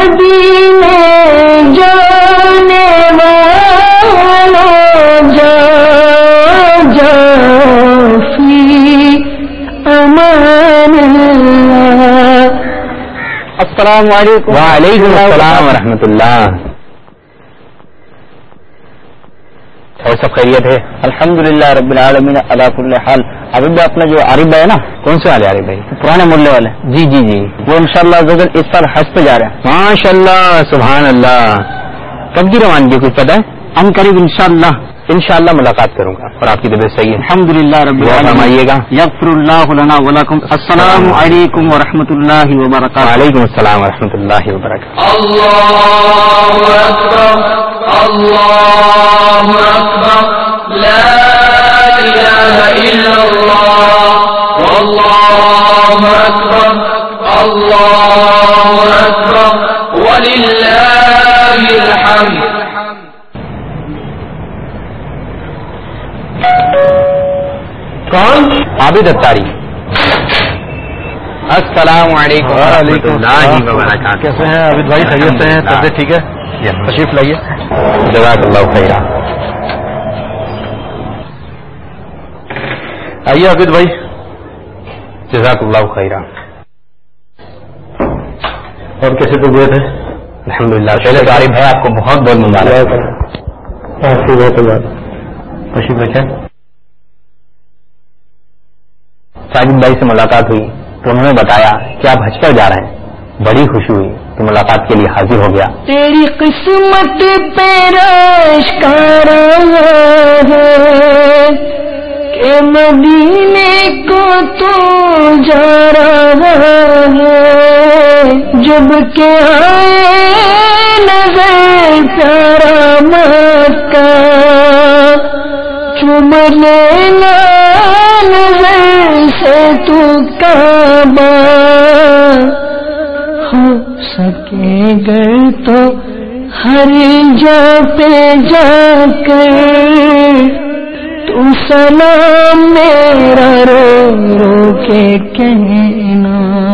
مدینے جانے والوں جا جا فی امان اللہ۔ السلام علیکم۔ وعلیکم السلام ورحمۃ اللہ۔ اور سب خیریت ہے؟ الحمدللہ رب العالمین علی کل حال۔ ابھی بھی اپنا جو عارف بھائی ہے نا، کون سے والے عارف بھائی؟ پرانے ملے والے، جی جی جی، وہ انشاءاللہ اس سال حج پہ جا رہے ہیں۔ ماشاء اللہ، سبحان اللہ۔ کب کی روانگی کچھ پتہ ہے؟ ان قریب انشاءاللہ ملاقات کروں گا، اور آپ کی طبیعت صحیح ہے؟ الحمدللہ رب دعا العالمین۔ فرمائیے گا۔ یغفر اللہ لنا ولکم۔ السلام علیکم ورحمۃ اللہ وبرکاتہ۔ وعلیکم السلام ورحمۃ اللہ وبرکاتہ۔ اللہ اکبر اللہ اکبر لا الہ الا اللہ واللہ اکبر اللہ اکبر وللہ الحمد۔ کون؟ عابد اتاری۔ السلام علیکم ورحمۃ اللہ وبرکاتہ۔ کیسے ہیں عابد بھائی؟ خیریت سے ہیں؟ طبیعت ٹھیک ہے؟ تشریف لائیے۔ جزاک اللہ خیرہ۔ آئیے عابد بھائی۔ جزاک اللہ خیرہ۔ اور کیسے طبیعت ہے؟ الحمدللہ۔ پہلے تو عارف بھائی آپ کو بہت بہت مبارک۔ تشریف رکھیں۔ ساجد بھائی سے ملاقات ہوئی تو انہوں نے بتایا کہ آپ حج پر جا رہے ہیں، بڑی خوشی ہوئی تو ملاقات کے لیے حاضر ہو گیا۔ تیری قسمت پہ رشکارا ہے کہ مدینے کو تو جا رہا ہے، جب کہ آئے نظر پیارا مکہ چوم لینا نظر سے تو کعبہ، ہو سکے گر تو ہر جا پہ جا کر تو سلام میرا رو رو کے کہنا۔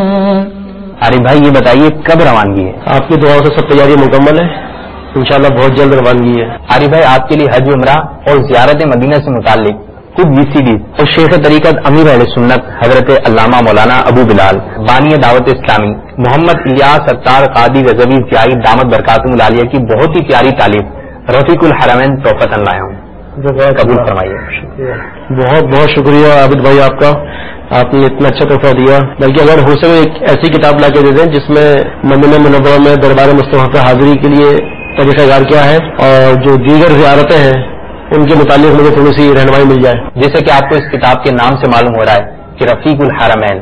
عارف بھائی یہ بتائیے کب روانگی ہے؟ آپ کی دعاؤں سے سب تیاری مکمل ہے، انشاءاللہ بہت جلد روانگی ہے۔ عارف بھائی آپ کے لیے حج عمرہ اور زیارت مدینہ سے متعلق کچھ VCD اور شیخ طریقت امیر اہل سنت حضرت علامہ مولانا ابو بلال بانی دعوت اسلامی محمد الیاس ستار قادری رضوی زیائی دامت برکاتہم العالیہ کی بہت ہی پیاری تعلیم رفیق الحرمین توفتاً لایا ہوں، قبول فرمائیے۔ بہت بہت شکریہ عابد بھائی آپ کا، آپ نے اتنا اچھا تحفہ دیا۔ بلکہ اگر ہو سکے ایک ایسی کتاب لا کے دے دیں جس میں مدینہ منورہ میں دربار مصطفیٰ پہ حاضری کے لیے طریقہ کار کیا ہے اور جو دیگر زیارتیں ہیں ان کے متعلق مجھے تھوڑی سی رہنمائی مل جائے۔ جیسے کہ آپ کو اس کتاب کے نام سے معلوم ہو رہا ہے کہ رفیق الحرمین،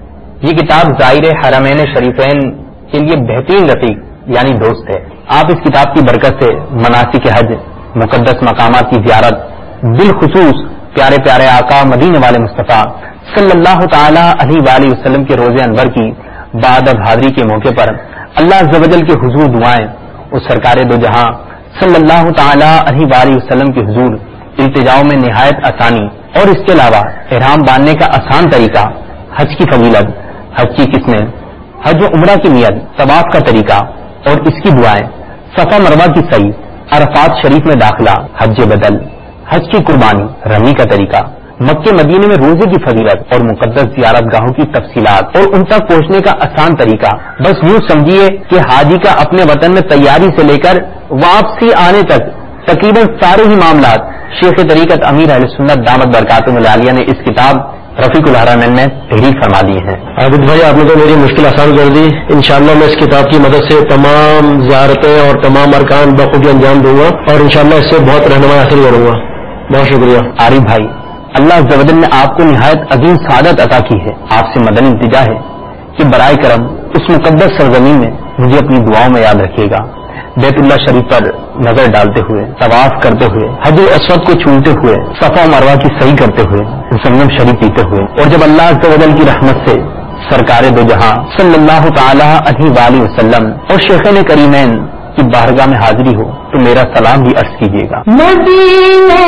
یہ کتاب زائر حرمین شریفین کے لیے بہترین رفیق یعنی دوست ہے۔ آپ اس کتاب کی برکت سے مناسک حج، مقدس مقامات کی زیارت، بالخصوص پیارے پیارے آقا مدینے والے مصطفیٰ صلی اللہ تعالی علیہ وآلہ وسلم کے روزے انور کی بعد حاضری کے موقع پر اللہ عز و جل کے حضور دعائیں اس سرکار دو جہاں صلی اللہ تعالی علیہ وآلہ وسلم کے حضور التجاؤں میں نہایت آسانی، اور اس کے علاوہ احرام باندھنے کا آسان طریقہ، حج کی فضیلت، حج کی قسمیں، حج و عمرہ کی نیت، طواف کا طریقہ اور اس کی دعائیں، صفا مروہ کی سعی، عرفات شریف میں داخلہ، حج بدل، حج کی قربانی، رمی کا طریقہ، مکہ مدینے میں روزے کی فضیلت اور مقدس زیارت گاہوں کی تفصیلات اور ان تک پہنچنے کا آسان طریقہ، بس یوں سمجھیے کہ حاجی کا اپنے وطن میں تیاری سے لے کر واپسی آنے تک تقریباً سارے ہی معاملات شیخ طریقت امیر اہل سنت دامت برکاتہم العالیہ نے اس کتاب رفیق الحرمین میں تحریر فرما دی ہے۔ عابد بھائی آپ نے تو میری مشکل آسان کر دی، انشاءاللہ میں اس کتاب کی مدد سے تمام زیارتیں اور تمام ارکان بخوبی انجام دوں گا اور انشاءاللہ اس سے بہت رہنمائی حاصل کروں گا۔ بہت شکریہ عارف بھائی، اللہ عز و جل نے آپ کو نہایت عظیم سعادت عطا کی ہے، آپ سے مدنی التجا ہے کہ برائے کرم اس مقدس سرزمین میں مجھے اپنی دعاؤں میں یاد رکھیے گا، بیت اللہ شریف پر نظر ڈالتے ہوئے، طواف کرتے ہوئے، حجر اسود کو چھوتے ہوئے، صفا مروہ کی صحیح کرتے ہوئے، زمزم شریف پیتے ہوئے، اور جب اللہ عز و جل کی رحمت سے سرکار دو جہاں صلی اللہ تعالی علیہ وآلہ وسلم اور شیخین کریمین کی بارگاہ میں حاضری ہو تو میرا سلام بھی عرض کیجیے گا۔ مدینے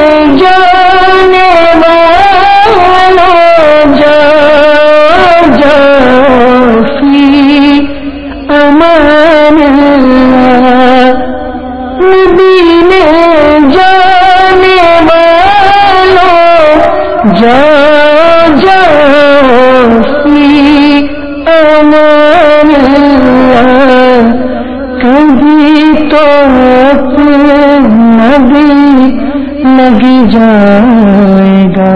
جانے والوں جا جا فی امان جائے گا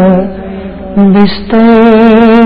بستر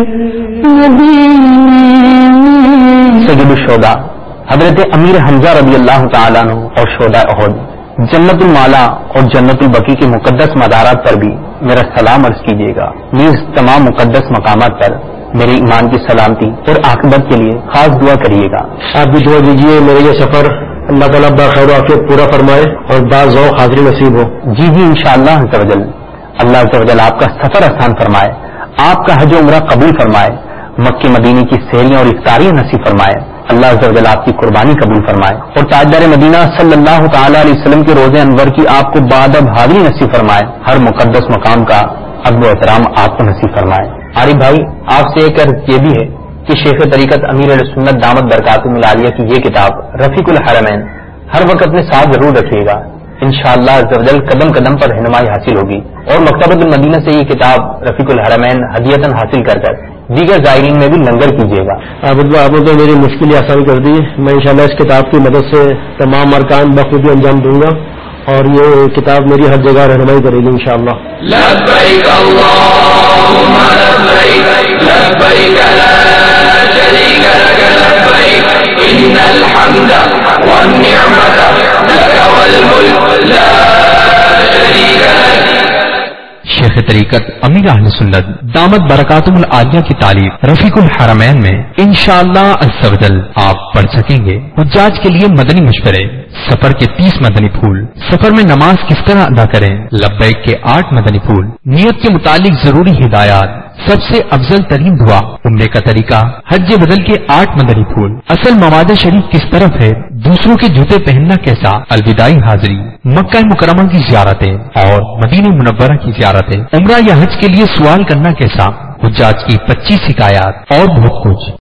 مدینے میں. سید الشہداء حضرت امیر حمزہ رضی اللہ تعالیٰ عنہ اور شہداء احد جنت المالا اور جنت البقیع کے مقدس مزارات پر بھی میرا سلام عرض کیجیے گا. نیز تمام مقدس مقامات پر میرے ایمان کی سلامتی اور عاقبت کے لیے خاص دعا کریے گا. آپ بھی دعا دیجیے میرے یہ سفر اللہ تعالیٰ بخیر و عافیت پورا فرمائے اور باذوق حاضری نصیب ہو. جی انشاءاللہ عز و جل. اللہ عز و جل آپ کا سفر آسان فرمائے, آپ کا حج و عمرہ قبول فرمائے, مکہ مدینے کی سیریاں اور افطاریاں نصیب فرمائے. اللہ عز و جل آپ کی قربانی قبول فرمائے اور تاجدار مدینہ صلی اللہ تعالی علیہ وسلم کے روزے انور کی آپ کو بادب حاضری نصیب فرمائے. ہر مقدس مقام کا ادب و احترام آپ کو نصیب فرمائے. عارف بھائی, آپ سے ایک عرض یہ بھی ہے کہ شیخ طریقت امیر علیہ سنت دامت برکاتہم العالیہ کی یہ کتاب رفیق الحرمین ہر وقت اپنے ساتھ ضرور رکھیے گا. انشاءاللہ عز و جل قدم قدم پر رہنمائی حاصل ہوگی اور مکتبۃ المدینہ سے یہ کتاب رفیق الحرمین ہدیتاً حاصل کر دیگر زائرین میں بھی لنگر کیجیے گا. عابد آپ نے تو میری مشکل آسان کر دی. میں انشاءاللہ اس کتاب کی مدد سے تمام ارکان بخوبی انجام دوں گا اور یہ کتاب میری ہر جگہ رہنمائی کرے گی انشاءاللہ. لبیک اللہم لبیک لبیک لا شریک لک لبیک ان الحمد والنعمت لک والملک لا شریک لک. شیخ طریقت امیر اہل سنت دامت برکاتہم العالیہ کی تعلیم رفیق الحرمین میں انشاءاللہ عز و جل آپ پڑھ سکیں گے. حجاج کے لیے مدنی مشورے, سفر کے 30 مدنی پھول, سفر میں نماز کس طرح ادا کریں, لبیک کے 8 مدنی پھول, نیت کے متعلق ضروری ہدایات, سب سے افضل ترین دعا, عمرے کا طریقہ, حج بدل کے 8 مدنی پھول, اصل مواد شریف کس طرف ہے, دوسروں کے جوتے پہننا کیسا, الوداعی حاضری, مکہ مکرمہ کی زیارتیں اور مدینہ منورہ کی زیارتیں, عمرہ یا حج کے لیے سوال کرنا کیسا, حجاج کی 25 حکایات اور بہت کچھ.